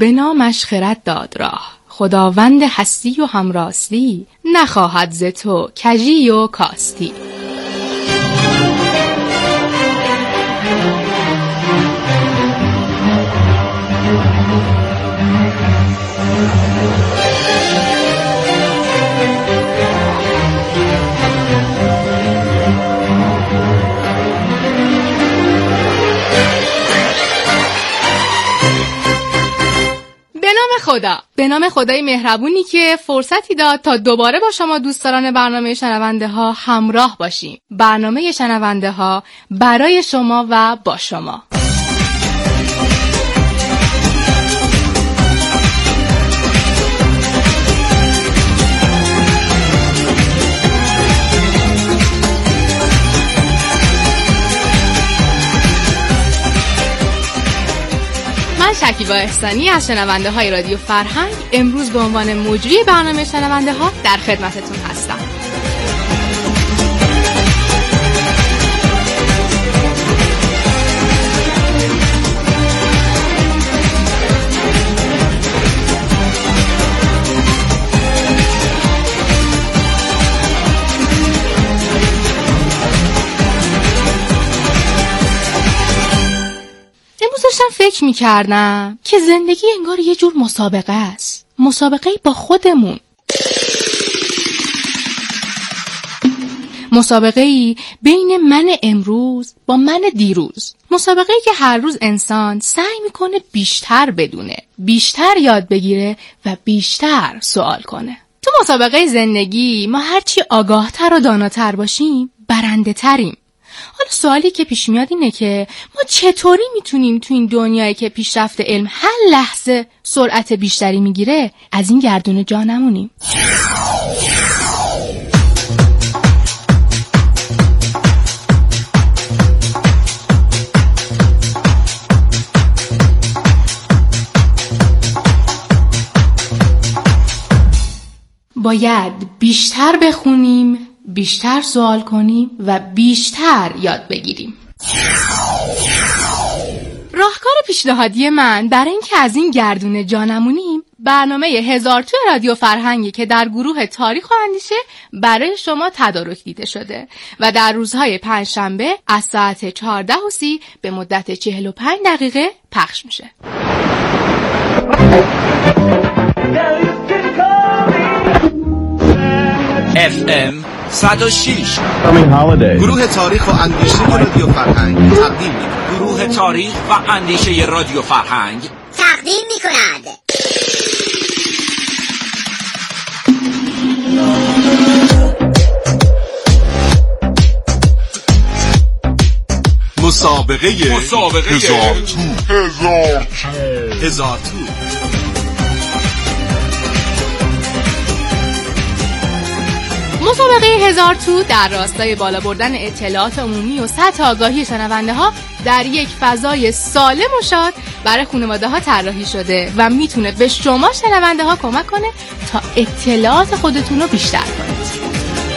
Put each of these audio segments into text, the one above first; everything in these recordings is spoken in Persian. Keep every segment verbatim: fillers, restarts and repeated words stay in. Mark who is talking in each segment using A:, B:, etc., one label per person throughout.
A: به نامش خرد داد راه، خداوند هستی و همراستی، نخواهد ز تو کژی و کاستی. خدا، به نام خدای مهربونی که فرصتی داد تا دوباره با شما دوستداران برنامه شنونده ها همراه باشیم. برنامه شنونده ها برای شما و با شما. شکیبا احسانی از شنونده های رادیو فرهنگ امروز به عنوان مجری برنامه شنونده ها در خدمتتون هستم. داشتم فکر می‌کردم که زندگی انگار یه جور مسابقه است. مسابقه با خودمون. مسابقه‌ای بین من امروز با من دیروز. مسابقه‌ای که هر روز انسان سعی می‌کنه بیشتر بدونه، بیشتر یاد بگیره و بیشتر سوال کنه. تو مسابقه زندگی ما هرچی آگاهتر و داناتر باشیم، برنده تریم. حالا سوالی که پیش میاد اینه که ما چطوری میتونیم تو این دنیایی که پیشرفت علم هر لحظه سرعت بیشتری میگیره از این گردونه جا نمونیم؟ باید بیشتر بخونیم، بیشتر سوال کنیم و بیشتر یاد بگیریم. راهکار پیشنهادی من برای اینکه از این گردونه جا نمونیم برنامه هزار تو رادیو فرهنگی که در گروه تاریخ و اندیشه برای شما تدارک دیده شده و در روزهای پنجشنبه از ساعت چهارده و سی به مدت چهل و پنج دقیقه پخش میشه.
B: اف ام صد و شش گروه تاریخ و اندیشه رادیو فرهنگ تقدیم می‌کند. گروه تاریخ و اندیشه رادیو فرهنگ
C: تقدیم می‌کند.
B: مسابقه مسابقه هزار تو هزار تو هزار تو
A: مسابقه هزار تو در راستای بالا بردن اطلاعات عمومی و سطح آگاهی شنونده ها در یک فضای سالم و شاد برای خانواده ها طراحی شده و میتونه به شما شنونده ها کمک کنه تا اطلاعات خودتون رو بیشتر کنید.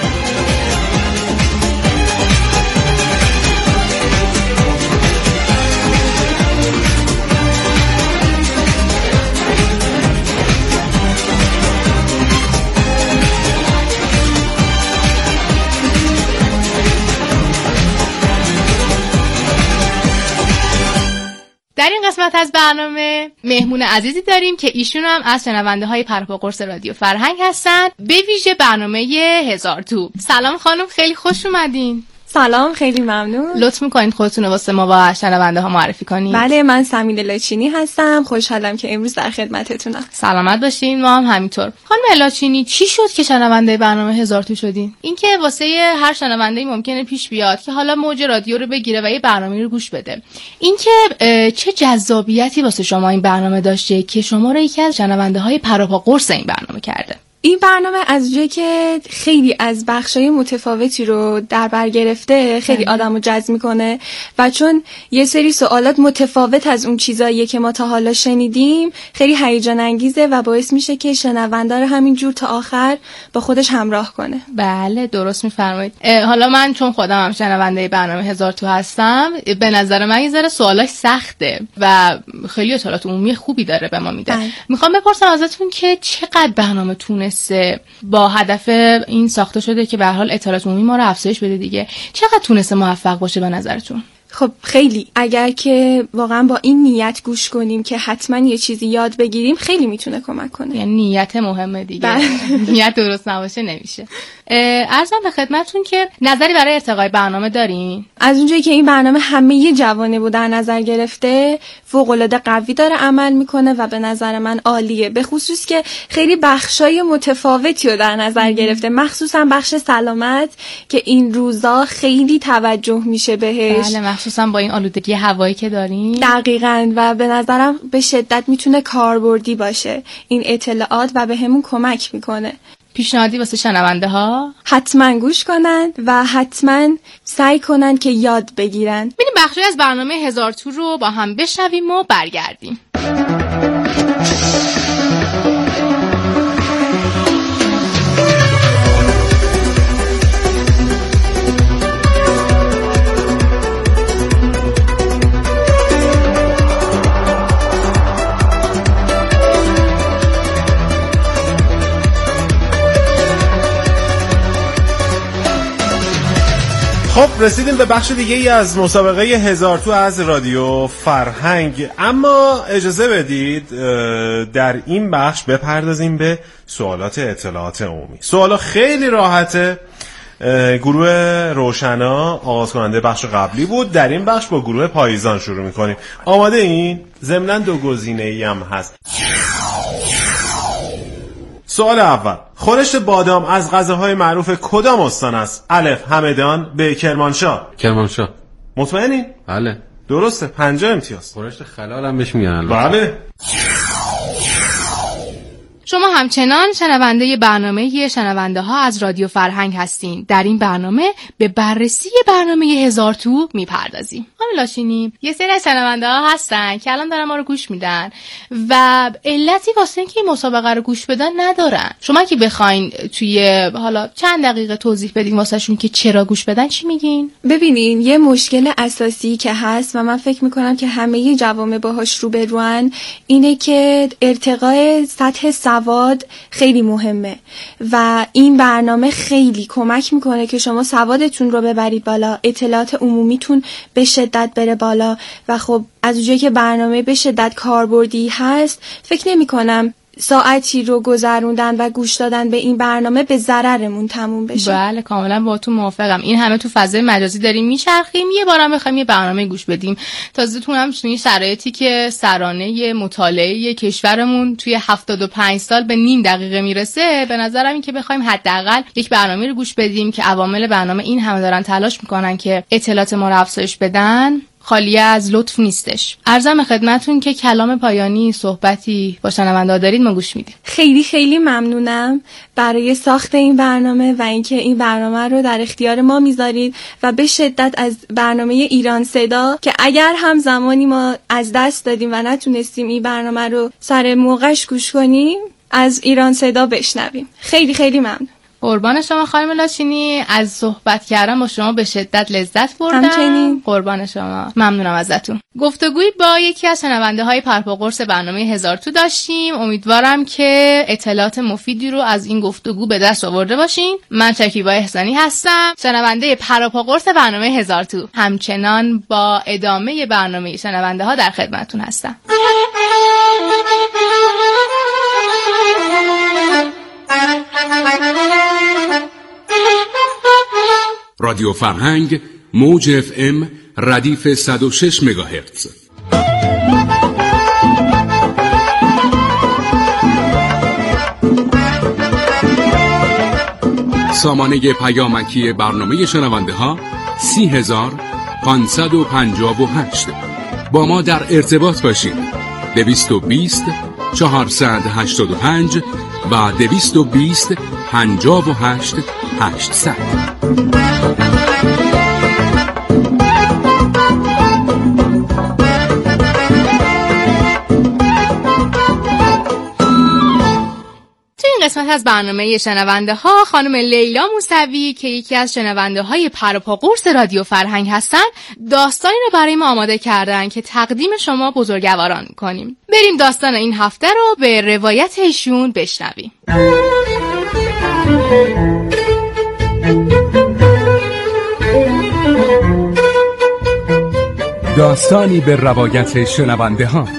A: در این قسمت از برنامه مهمون عزیزی داریم که ایشون هم از شنونده های پرپا قرص رادیو فرهنگ هستن، به ویژه برنامه هزار تو. سلام خانم، خیلی خوش اومدین.
D: سلام، خیلی ممنون.
A: لطف میکنید خودتون رو واسه ما و شنونده ها معرفی کنید.
D: بله، من سمیل لاچینی هستم. خوشحالم که امروز در خدمتتونم.
A: سلامت باشین. ما هم همینطور. خانم لاچینی، چی شد که شنونده برنامه هزار تو شدین؟ این که واسه هر شنونده‌ای ممکنه پیش بیاد که حالا موج رادیو رو بگیره و یه برنامه رو گوش بده. این که چه جذابیتی واسه شما این برنامه داشته که شما رو یکی از شنونده های پروپا قرص این برنامه کرده؟
D: این برنامه از جایی که خیلی از بخشای متفاوتی رو در بر گرفته خیلی آدمو جذب میکنه و چون یه سری سوالات متفاوت از اون چیزاییه که ما تا حالا شنیدیم خیلی هیجان انگیزه و باعث میشه که شنونده رو همینجور تا آخر با خودش همراه کنه.
A: بله درست میفرمایید. حالا من چون خودم هم شنونده برنامه هزار تو هستم، به نظر من یه ذره سوالاش سخته و خیلی اطلاعات عمومی خوبی داره به ما میده. میخوام بپرسم ازتون که چقدر برنامه تونسته با هدف این ساخته شده که به هر حال اطلاعات عمومی ما رو افزایش بده دیگه، چقدر تونسته موفق باشه به نظرتون؟
D: خب خیلی، اگر که واقعا با این نیت گوش کنیم که حتما یه چیزی یاد بگیریم خیلی میتونه کمک کنه.
A: یعنی نیت مهمه دیگه. نیت درست نباشه نمیشه. عرضم به خدمتتون که نظری برای ارتقای برنامه دارین؟
D: از اونجایی که این برنامه همه ی جوانب رو در نظر گرفته فوق‌العاده قوی داره عمل میکنه و به نظر من عالیه، به خصوص که خیلی بخشای متفاوتی رو در نظر گرفته، مخصوصا بخش سلامت که این روزا خیلی توجه میشه بهش.
A: بله، مخصوصا با این آلودگی هوایی که داریم.
D: دقیقاً، و به نظرم به شدت میتونه کاربردی باشه این اطلاعات و بهمون کمک میکنه.
A: پیشنهادی واسه شنونده ها
D: حتما گوش کنن و حتما سعی کنن که یاد بگیرن.
A: بریم بخشی از برنامه هزار تو رو با هم بشنویم و برگردیم.
E: خب رسیدیم به بخش دیگه ای از مسابقه هزار تو از رادیو فرهنگ، اما اجازه بدید در این بخش بپردازیم به سوالات اطلاعات عمومی. سوالا خیلی راحته. گروه روشنا آغاز کننده بخش قبلی بود، در این بخش با گروه پاییزان شروع میکنیم. آماده این؟ ضمناً دو گزینه‌ای هم هست. سوال اول، خورشت بادام از غذاهای معروف کدام استان است؟ الف همدان، ب کرمانشاه.
F: کرمانشاه.
E: مطمئنین؟
F: بله
E: درسته، پنجاه امتیاز.
F: خورشت خلال هم بهش میگن.
E: بله.
A: شما همچنان شنونده برنامه شنونده ها از رادیو فرهنگ هستین. در این برنامه به بررسی برنامه هزار تو میپردازیم. خانم لاشینی، یه سری از شنونده ها هستن که الان دارن ما رو گوش میدن و علتی واسه اینکه این مسابقه رو گوش بدن ندارن. شما که بخواین توی حالا چند دقیقه توضیح بدین واسه شون که چرا گوش بدن، چی میگین؟
D: ببینین، یه مشکل اساسی که هست و من فکر میکنم که همه جوامع باهاش روبروان اینه که ارتقای سطح سواد خیلی مهمه و این برنامه خیلی کمک میکنه که شما سوادتون رو ببرید بالا، اطلاعات عمومیتون به شدت بره بالا و خب از اونجایی که برنامه به شدت کاربردی هست فکر نمی کنم ساعتی رو گذروندن و گوش دادن به این برنامه به ضررمون تموم بشه.
A: بله کاملا باهاتون موافقم. این همه تو فضای مجازی داریم میچرخیم، یه بارم بخوایم یه برنامه گوش بدیم، تازه‌تون هم توی شرایطی که سرانه مطالعه کشورمون توی هفتاد و پنج سال به نیم دقیقه میرسه، به نظرم این که بخوایم حداقل یک برنامه رو گوش بدیم که عوامل برنامه این همه دارن تلاش میکنن که اطلاعات ما رو افزایش بدن، خالی از لطف نیستش. عرضم خدمتون که کلام پایانی صحبتی با شنونده دارید ما گوش میدیم.
D: خیلی خیلی ممنونم برای ساخت این برنامه و اینکه این برنامه رو در اختیار ما میذارید و به شدت از برنامه ایران صدا که اگر هم زمانی ما از دست دادیم و نتونستیم این برنامه رو سر موقعش گوش کنیم، از ایران صدا بشنویم. خیلی خیلی ممنون.
A: قربان شما خانم لاشینی، از صحبت کردن با شما به شدت لذت بردم.
D: همچنین.
A: قربان شما، ممنونم ازتون. گفتگویی با یکی از شنونده های پرپا قرص برنامه هزار تو داشتیم. امیدوارم که اطلاعات مفیدی رو از این گفتگو به دست آورده باشین. من شکیبا احسانی هستم، شنونده پرپا قرص برنامه هزار تو. همچنان با ادامه برنامه شنونده ها در خدمتتون هستم.
B: رادیو فرهنگ موج اف ام ردیف صد و شش مگاهرتز. سامانه پیامکی برنامه شنونده ها سی هزار پانصد و پنجاه و هشت. با ما در ارتباط باشید. دویست و بیست چهارصد و هشتاد و پنج و دویست و بیست پنجاه و هشت هشتصد.
A: قسمت از برنامه شنونده ها خانم لیلا موسوی که یکی از شنونده های پروپا قرص رادیو فرهنگ هستن داستانی رو برای ما آماده کردن که تقدیم شما بزرگواران کنیم. بریم داستان این هفته رو به روایت ایشون بشنویم.
B: داستانی به روایت شنونده ها.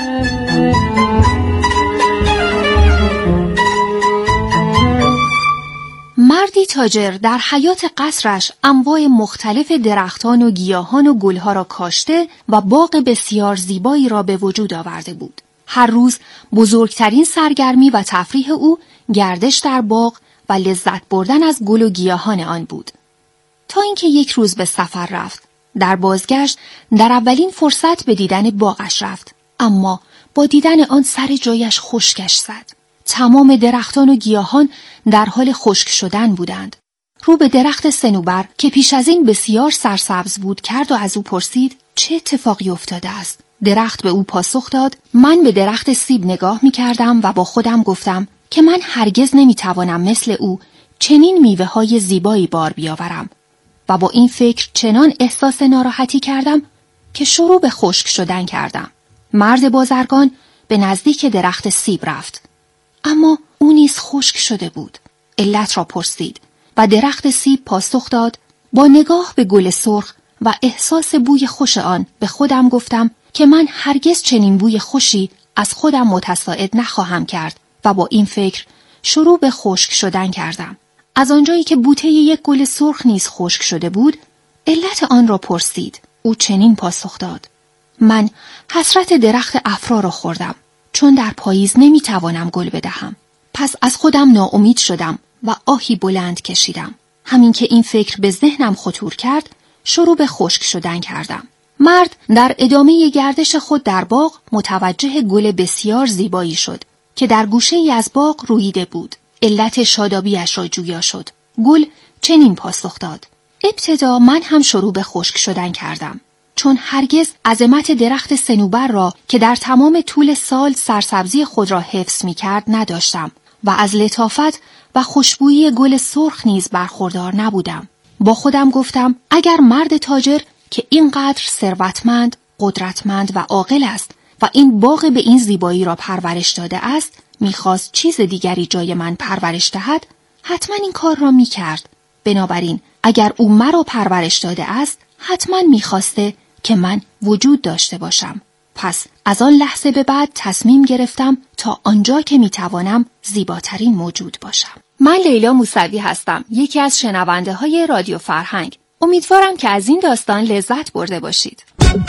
F: مردی تاجر در حیاط قصرش انواع مختلف درختان و گیاهان و گلها را کاشته و باغ بسیار زیبایی را به وجود آورده بود. هر روز بزرگترین سرگرمی و تفریح او گردش در باغ و لذت بردن از گل و گیاهان آن بود. تا اینکه یک روز به سفر رفت. در بازگشت در اولین فرصت به دیدن باغش رفت، اما با دیدن آن سر جایش خشکش زد. تمام درختان و گیاهان در حال خشک شدن بودند. رو به درخت صنوبر که پیش از این بسیار سرسبز بود کرد و از او پرسید چه اتفاقی افتاده است؟ درخت به او پاسخ داد من به درخت سیب نگاه می کردم و با خودم گفتم که من هرگز نمی توانم مثل او چنین میوه های زیبایی بار بیاورم و با این فکر چنان احساس ناراحتی کردم که شروع به خشک شدن کردم. مرد بازرگان به نزدیک درخت سیب رفت، اما او نیز خشک شده بود. علت را پرسید و درخت سیب پاسخ داد با نگاه به گل سرخ و احساس بوی خوش آن به خودم گفتم که من هرگز چنین بوی خوشی از خودم متساعد نخواهم کرد و با این فکر شروع به خشک شدن کردم. از آنجایی که بوته یک گل سرخ نیز خشک شده بود علت آن را پرسید. او چنین پاسخ داد من حسرت درخت افرا را خوردم، چون در پاییز نمیتوانم گل بدهم. پس از خودم ناامید شدم و آهی بلند کشیدم. همین که این فکر به ذهنم خطور کرد شروع به خشک شدن کردم. مرد در ادامه گردش خود در باغ متوجه گل بسیار زیبایی شد که در گوشه ای از باغ رویده بود. علت شادابیش را جویا شد. گل چنین پاسخ داد ابتدا من هم شروع به خشک شدن کردم، چون هرگز عظمت درخت صنوبر را که در تمام طول سال سرسبزی خود را حفظ می کرد نداشتم و از لطافت و خوشبویی گل سرخ نیز برخوردار نبودم. با خودم گفتم اگر مرد تاجر که اینقدر ثروتمند، قدرتمند و عاقل است و این باغ به این زیبایی را پرورش داده است میخواست چیز دیگری جای من پرورش دهد، حتما این کار را میکرد. بنابراین اگر او مرا پرورش داده است حتما میخواسته که من وجود داشته باشم. پس از آن لحظه به بعد تصمیم گرفتم تا آنجا که میتوانم زیباترین موجود باشم. من لیلا موسوی هستم، یکی از شنونده های رادیو فرهنگ. امیدوارم که از این داستان لذت برده باشید.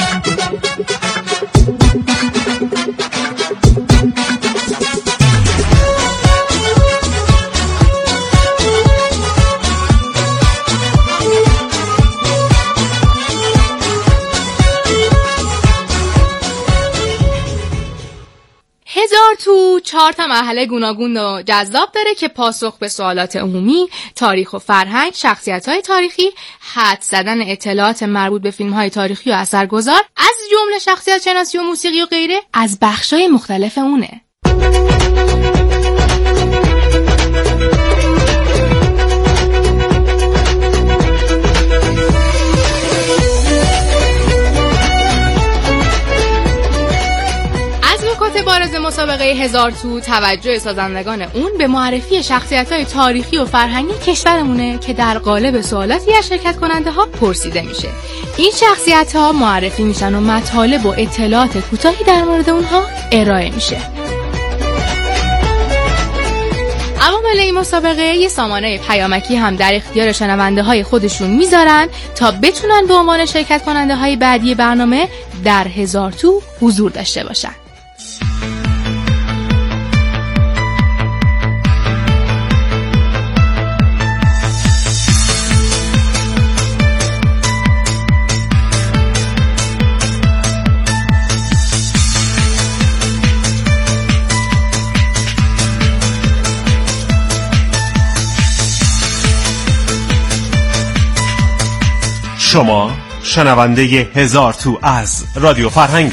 A: هزار تو چهار تا مرحله گوناگون و جذاب داره که پاسخ به سوالات عمومی، تاریخ و فرهنگ، شخصیت‌های تاریخی، حدس زدن اطلاعات مربوط به فیلم‌های تاریخی و اثرگذار، از جمله شخصیت شناسی و موسیقی و غیره از بخش‌های مختلف اونه. بارز مسابقه هزار تو توجه سازندگان اون به معرفی شخصیت‌های تاریخی و فرهنگی کشورمونه که در قالب سوالاتی از شرکت کننده ها پرسیده میشه. این شخصیت‌ها معرفی میشن و مطالب و اطلاعات کوتاهی در مورد اونها ارائه میشه. عوامل این مسابقه یه سامانه پیامکی هم در اختیار شنونده های خودشون میذارن تا بتونن به عنوان شرکت کننده های بعدی برنامه در هزار تو حضور داشته باشن.
E: شما شنونده هزار تو از رادیو فرهنگی.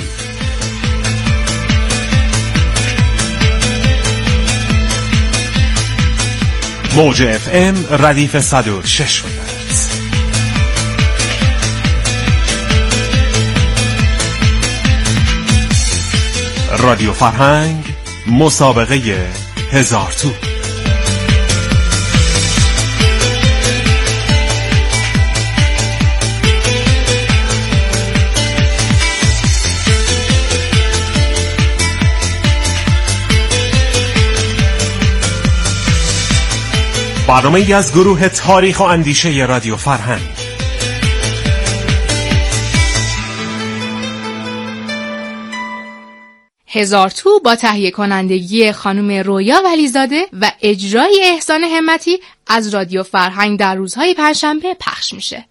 E: موج اف ام ردیف صد و شش مگاهرتز. رادیو فرهنگ، مسابقه هزار تو. برنامه ای از گروه تاریخ و اندیشه رادیو فرهنگ.
A: هزار تو با تهیه کنندگی خانم رویا ولیزاده و اجرای احسان همتی از رادیو فرهنگ در روزهای پنجشنبه پخش میشه.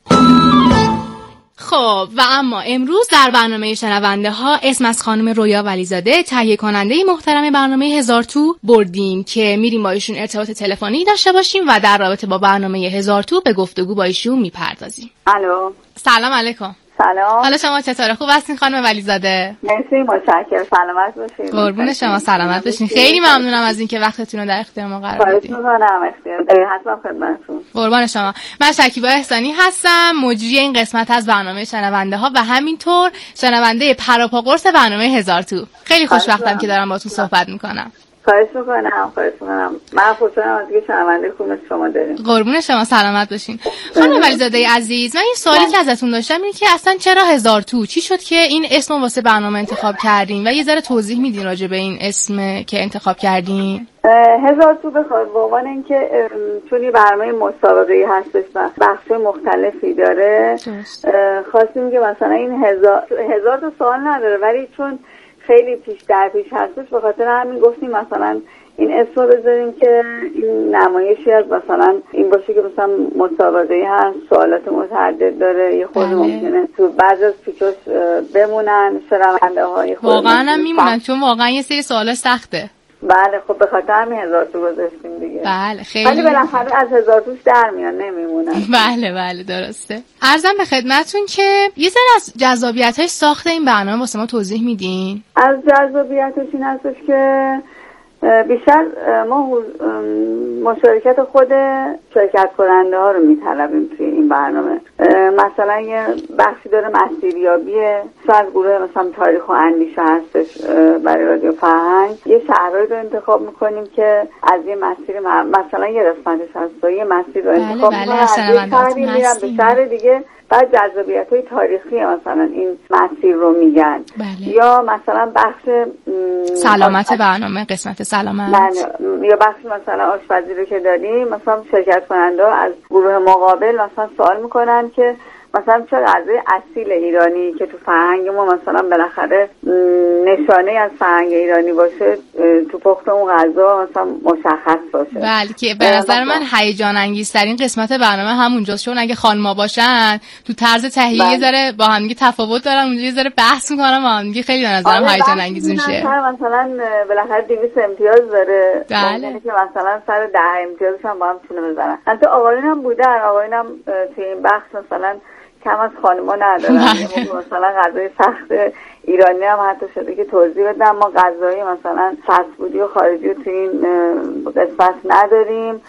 A: خب و اما امروز در برنامه شنونده ها اسم از خانم رویا ولیزاده تهیه کننده محترم برنامه هزار تو بردیم که میریم با ایشون ارتباط تلفنی داشته باشیم و در رابطه با برنامه هزار تو به گفتگو با ایشون میپردازیم.
G: الو.
A: سلام علیکم.
G: سلام.
A: حالا شما چطوره؟ خوب هستین خانم ولیزاده؟
G: مرسی، متشکرم. سلامت باشین.
A: قربون شما سلامت باشین. خیلی ممنونم از اینکه وقتتون رو در اختیار ما قرار دادید.
G: خواهش می‌کنم. اختیار حتما خدمتتون.
A: قربان شما. من شکیبا احسانی هستم، مجری این قسمت از برنامه شنونده ها و همینطور شنونده پراپا قرص برنامه هزار تو. خیلی خوشوقتم که دارم باهاتون صحبت می‌کنم.
G: خواهش میکنم خواهش میکنم من خوشحالم از اینکه شنونده خوب شما داریم.
A: قربون شما سلامت باشین. خانم ولیزاده عزیز، من این سوالی که ازتون داشتم اینه که اصلا چرا هزار تو؟ چی شد که این اسم واسه برنامه انتخاب کردین و یه ذره توضیح میدین راجع به این اسم که انتخاب کردین؟
G: هزار تو بخواد به عنوان اینکه چون این برنامه مسابقه‌ای هستش و بخش مختلفی داره، خواستیم که مثلا این هزار هزار تا سوال نداره ولی چون خیلی پیش در پیش هستش به خاطر همین گفتیم مثلا این اسم رو بذاریم که این نمایشی از مثلا این باشه که مثلا مسابقه‌ای هست، سوالات متعدد داره، یه خود ممکنه تو بعضی از پیچاش بمونن شنونده های خود
A: واقعا هم میمونن چون واقعا یه سری سوالا سخته.
G: بله خب به خاطر همین هزار تو گذاشتیم دیگه.
A: بله خیلی.
G: ولی بالاخره از هزار توش در میان نمیمونن.
A: بله بله درسته. عرضم به خدمتتون که یه ذره از جذابیت‌های ساخت این برنامه واسه ما توضیح میدین؟
G: از جذابیتش این هستش که بیشتر ما مشارکت خود شرکت کننده ها رو میطلبیم توی این برنامه. مثلا یه بخشی داره مسیریابیه، از گروه مثلا تاریخ و اندیشه هستش برای رادیو فرهنگ. یه شهرهایی رو انتخاب میکنیم که از یه مسیر مثلا یه قسمتش هست و یه مسیر رو انتخاب
A: بله
G: میکنیم
A: بله
G: از یه شهری میرم به شهر دیگه، بعد جذابیت‌های تاریخی مثلا این مسیر رو میگن.
A: بله.
G: یا مثلا بخش
A: سلامت برنامه، قسمت سلامت.
G: بله. یا بخش مثلا آشپزی رو که داریم، مثلا شرکت کننده از گروه مقابل مثلا سوال میکنن که مثلا چه غذای اصیل ایرانی که تو فرهنگ ما مثلا بالاخره نشانه از فرهنگ ایرانی باشه تو پخت اون غذا مثلا مشخص باشه.
A: بله که به نظر من هیجان انگیزترین قسمت برنامه همونجاست، چون اگه خانم‌ها باشن تو طرز تهیه یه ذره با هم دیگه تفاوت دارن، اونجا یه ذره بحث می‌کنن با هم دیگه، خیلی به نظرم هیجان انگیز میشه.
G: مثلا بالاخره دویست امتیاز داره،
A: بله
G: که مثلا سر ده امتیازش هم با هم تونه بزنن. البته آقایون هم بودن، آقایون هم تو این بخش مثلا کم از خانم‌ها ندارن. مثلا غذای سخت ایرانی هم حتی شده که توضیح بدم ما غذای مثلا فست فودی و خارجی رو تو این قسمت نداریم.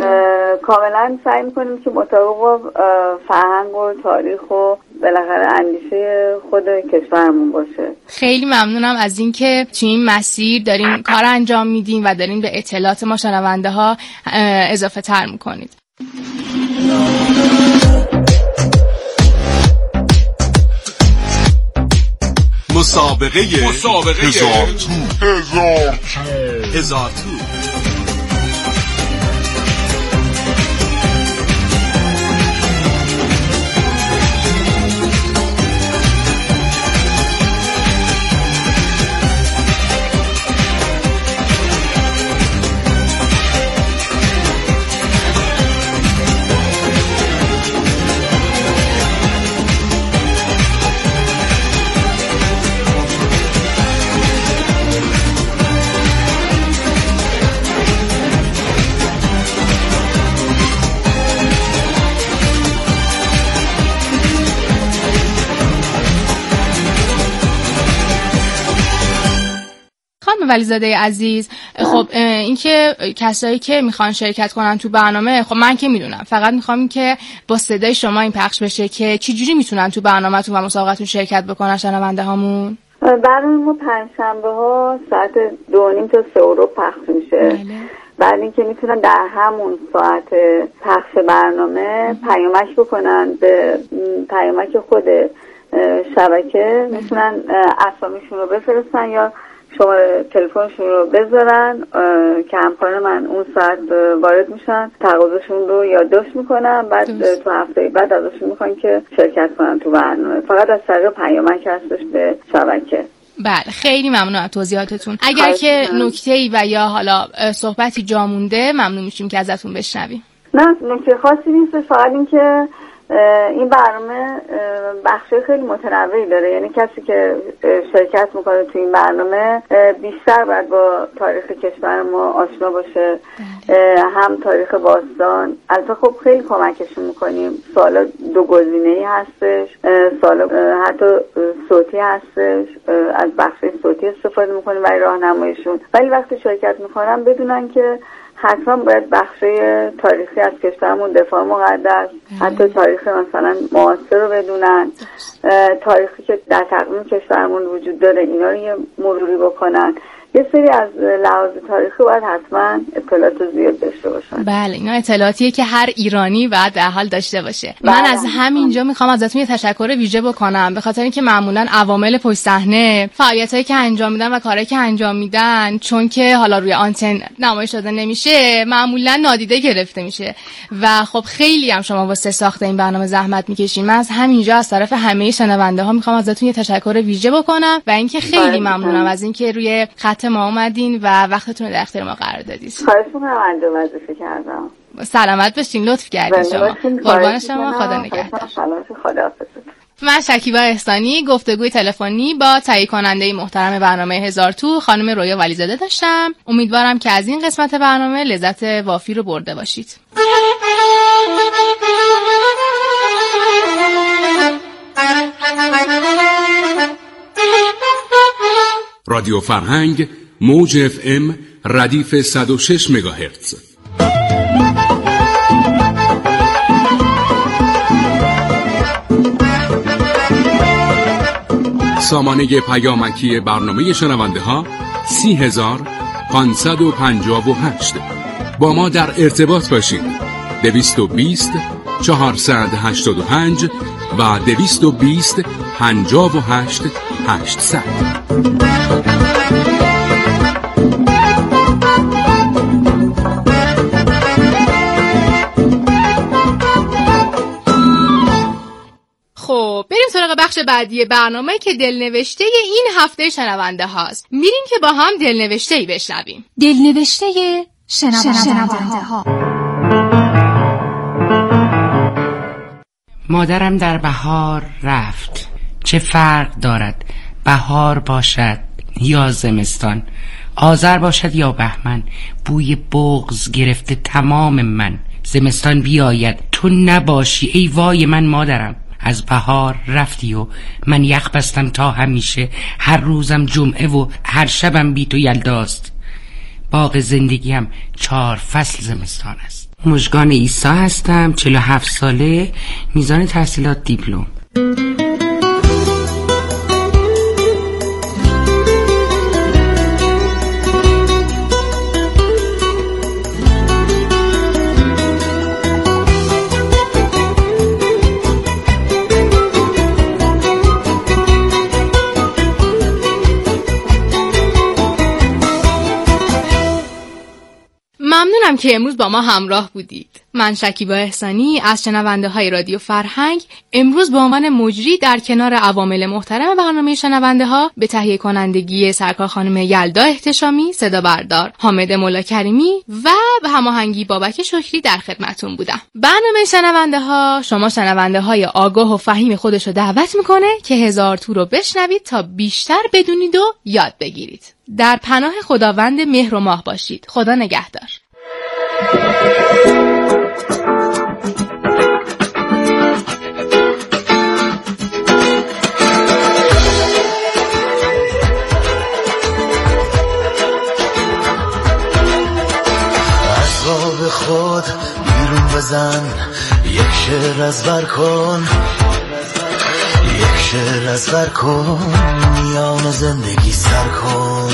G: کاملا سعی می‌کنیم که مطابق فرهنگ و تاریخ و بالاخره اندیشه خود کشورمون باشه.
A: خیلی ممنونم از اینکه تو این مسیر دارین کار انجام میدین و دارین به اطلاعات ما شنونده ها اضافه تر میکنید.
B: مسابقه مسابقه هزار تو هزار تو هزار تو
A: ولیزاده عزیز، خب اینکه کسایی که میخوان شرکت کنن تو برنامه، خب من که میدونم، فقط میخوام که با صدای شما این پخش بشه که چه جوری میتونن تو برنامه‌تون و مسابقتون شرکت بکنن شنونده هامون.
G: برنامه ما پنجشنبه ها ساعت دو نیم تا سه رو پخش میشه. بله. بعد اینکه میتونن در همون ساعت پخش برنامه پیامک بکنن به پیامک خود شبکه، میتونن اسامیشون رو بفرستن یا شماره تلفنشون رو بذارن که همکاران من اون ساعت وارد میشن، تقاضاشون رو یادداشت میکنن، بعد تو هفته بعد ازشون میخوان که شرکت کنن تو برنامه. فقط از طریق پیامک هستش به شبکه.
A: بله، خیلی ممنون از توضیحاتتون. اگر که نکته‌ای و یا حالا صحبتی جا مونده ممنون میشیم که ازتون بشنویم.
G: نه، نکته خاصی نیست، فقط این که این برنامه بخش خیلی متنوعی داره، یعنی کسی که شرکت میکنه تو این برنامه بیشتر باید با تاریخ کشور ما آشنا باشه، هم تاریخ باستان. البته خب خیلی کمکشون میکنیم، سوالا دو گزینه‌ای هستش، سوالا حتی صوتی هستش، از بخش صوتی استفاده میکنیم برای راهنماییشون، ولی وقتی شرکت میکنن بدونن که حتما باید بخش تاریخی از کشورمون، دفاع مقدس، حتی تاریخ مثلا معاصر رو بدونن، تاریخی که در تقویم کشورمون وجود داره اینا رو یه مروری بکنن. یه سری از لحاظ تاریخی باید حتما اطلاعات زیاد داشته باشن.
A: بله، اینا اطلاعاتیه که هر ایرانی باید در حال داشته باشه. بله. من از همینجا میخوام ازتون یه تشکر ویژه بکنم، به خاطر اینکه معمولا عوامل پشت صحنه، فعالیتایی که انجام میدن و کارهایی که انجام میدن، چون که حالا روی آنتن نمایش داده نمیشه، معمولا نادیده گرفته میشه و خب خیلی هم شما واسه ساخت این برنامه زحمت میکشین. من از همینجا از طرف همه شنونده ها میخوام ازتون یه تشکر ویژه بکنم و اینکه خیلی ممنونم از اینکه روی خط ما اومدین و وقتتون رو در اختیار ما قرار دادید.
G: خواهش می‌کنم، انجام وظیفه کردم.
A: سلامت باشین، لطف کردین شما. قربان شما، خدا نگهدار. من شکیبا احسانی گفتگوی تلفنی با تهیه کننده محترم برنامه هزار تو خانم رویا ولیزاده داشتم. امیدوارم که از این قسمت برنامه لذت وافی رو برده باشید.
B: رادیو فرهنگ موج اف ام ردیف صد و شش مگاهرتز. سامانه پیامکی برنامه شنونده ها سی هزار پانصد و پنجاه و هشت. با ما در ارتباط باشید. دویست و بیست چهارصد هشتاد و پنج و دویست و بیست پنجاه و هشت هشتصد.
A: خب بریم سراغ بخش بعدی برنامه که دلنوشته این هفته شنونده هاست. میریم که با هم دلنوشته ای بشنویم.
F: دلنوشته شنونده ها.
H: مادرم در بهار رفت. چه فرق دارد بهار باشد یا زمستان، آذر باشد یا بهمن، بوی بغض گرفته تمام من. زمستان بیاید تو نباشی ای وای من مادرم. از بهار رفتی و من یخ بستم تا همیشه، هر روزم جمعه و هر شبم بی تو یلداست. باغ زندگیم چهار فصل زمستان است. مژگان عیسی هستم، چهل و هفت ساله، میزان تحصیلات دیپلم.
A: ممنونم که امروز با ما همراه بودید. من شکیبا احسانی از شنونده های رادیو فرهنگ امروز به عنوان مجری در کنار عوامل محترم برنامه شنونده ها به تهیه کنندگی سرکار خانم یلدا احتشامی، صدا بردار حامد مولا کریمی و به هماهنگی بابک شکری در خدمتون بودم. برنامه شنونده ها شما شنونده های آگاه و فهیم خودش رو دعوت میکنه که هزار تو رو بشنوید تا بیشتر بدونید و یاد بگیرید. در پناه خداوند مهر و ماه باشید. خدا نگهدار.
I: به خود بیرون بزن، یک شعر از بر کن، یک شعر از بر کن، میان زندگی سر کن.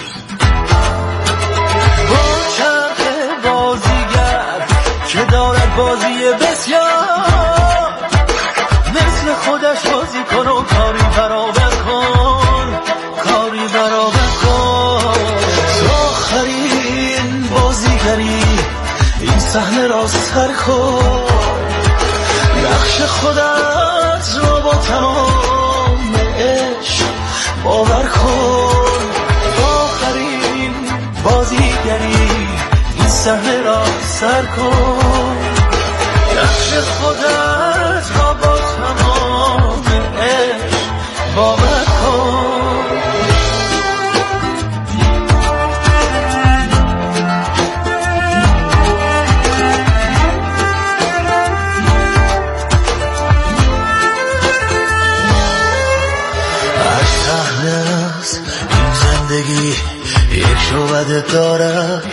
I: با چرخ بازیگر که دارد بازی بسیار، مثل خودش بازی کن و کاری برابر کن، کاری برابر کن. آخرین بازیگری این صحنه را سر کن، نقش خودت را با تمام عشق باور کن. آخرین بازیگری این صحنه را سر کن، نقش خودت را با تمام عشق باور کن. زندگی یک شعبده دارد،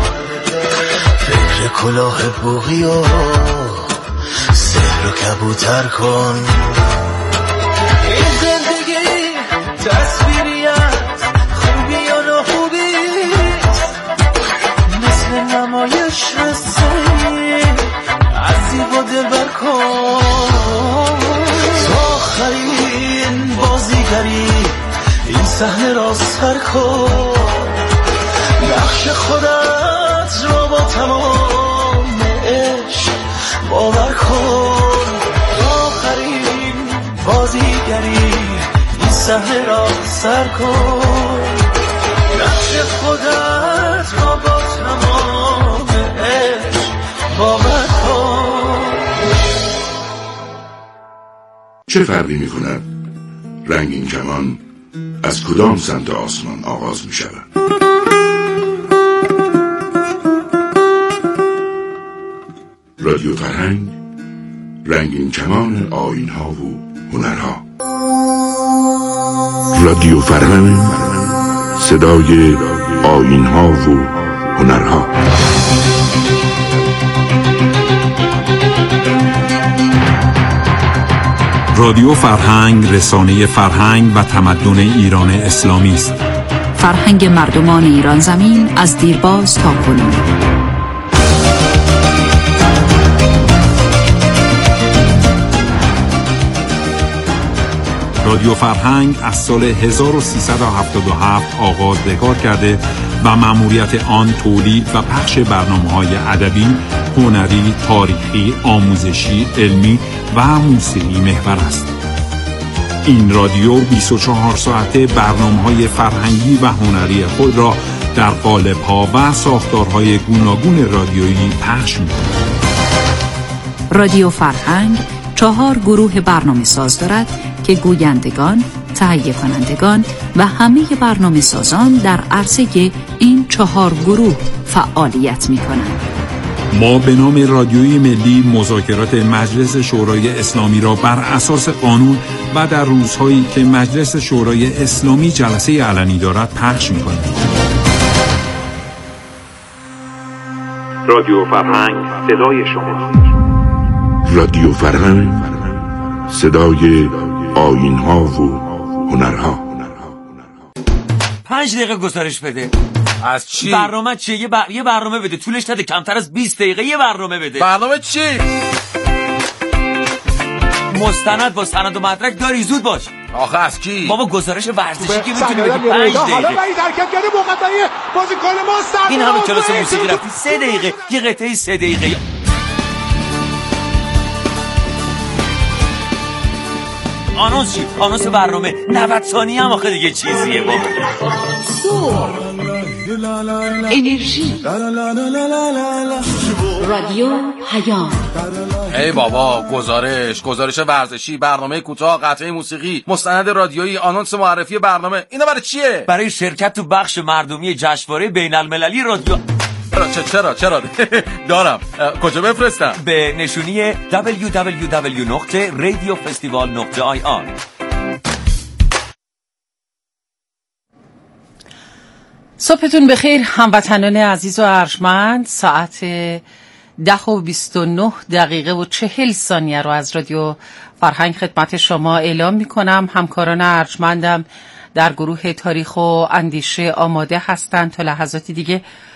I: فکر کلاه بوغی و سحر و کبوتر کن. این زندگی تصویریت خوبی یا نخوبیست، مثل نمایش رسه از زیبا دل بر کن. آخرین بازیگری این صحنه را سر کن، نقش خودت را با تمام عشق باور کن. آخرین بازیگری این صحنه را سر کن، نقش خودت را با تمام عشق باور کن.
J: چه فرقی می کند رنگین کمان از کدام سمت آسمان آغاز می شود؟ رادیو فرهنگ، رنگین کمان آیین ها و هنرها. رادیو فرهنگ، صدای آیین ها و هنرها.
K: رادیو فرهنگ رسانه فرهنگ و تمدن ایران اسلامی است.
L: فرهنگ مردمان ایران زمین از دیرباز تا کنون.
K: رادیو فرهنگ از سال هزار و سیصد و هفتاد و هفت آغاز به کار کرده و مأموریت آن تولید و پخش برنامه‌های ادبی، هنری، تاریخی، آموزشی، علمی و موسیقی محور است. این رادیو بیست و چهار ساعته برنامه‌های فرهنگی و هنری خود را در قالب‌ها و ساختارهای گوناگون رادیویی پخش می‌کند.
L: رادیو فرهنگ چهار گروه برنامه ساز دارد که گویندگان، تهیه کنندگان و همه برنامه سازان در عرصه این چهار گروه فعالیت می‌کنند.
K: ما به نام رادیوی ملی مذاکرات مجلس شورای اسلامی را بر اساس قانون و در روزهایی که مجلس شورای اسلامی جلسه علنی دارد پخش می‌کنیم.
J: رادیو فرهنگ، صدای شما. رادیو فرهنگ، صدای آیین ها و هنرها.
M: پنج دقیقه گزارش بده.
N: از چی؟
M: برنامه چیه؟ یه, بر... یه برنامه بده، طولش نده، کمتر از بیست دقیقه یه برنامه بده.
N: برنامه چی؟
M: مستند با سند و مدرک داری، زود باش.
N: آخه از کی؟
M: بابا گزارش ورزشی که میتونی بدی پنج دقیقه.
O: حالا باید حرکتگری مقدمه بازیکن ما سر
M: این همه کلاس موسیقی رفتی سه دقیقه، یه قطعه سه دقیقه. آنونس چی؟ آنونس برنامه نود ثانیه هم آخه دیگه چیزیه بابا.
L: انرژی رادیو پیام.
N: ای بابا، گزارش گزارش ورزشی، برنامه کوتاه، قطعه موسیقی، مستند رادیویی، آنونس معرفی برنامه، اینا برای چیه؟
M: برای شرکت تو بخش مردمی جشنواره بین المللی رادیو.
N: چرا چرا چرا دارم. کجا بفرستم؟
M: به نشونی دبلیو دبلیو دبلیو نقطه رادیو فستیوال نقطه آی آر.
P: صبحتون بخیر هموطنان عزیز و ارجمند. ساعت ده و بیست و نه دقیقه و چهل ثانیه رو از رادیو فرهنگ خدمت شما اعلام می کنم. همکاران ارجمندم در گروه تاریخ و اندیشه آماده هستند تا لحظات دیگه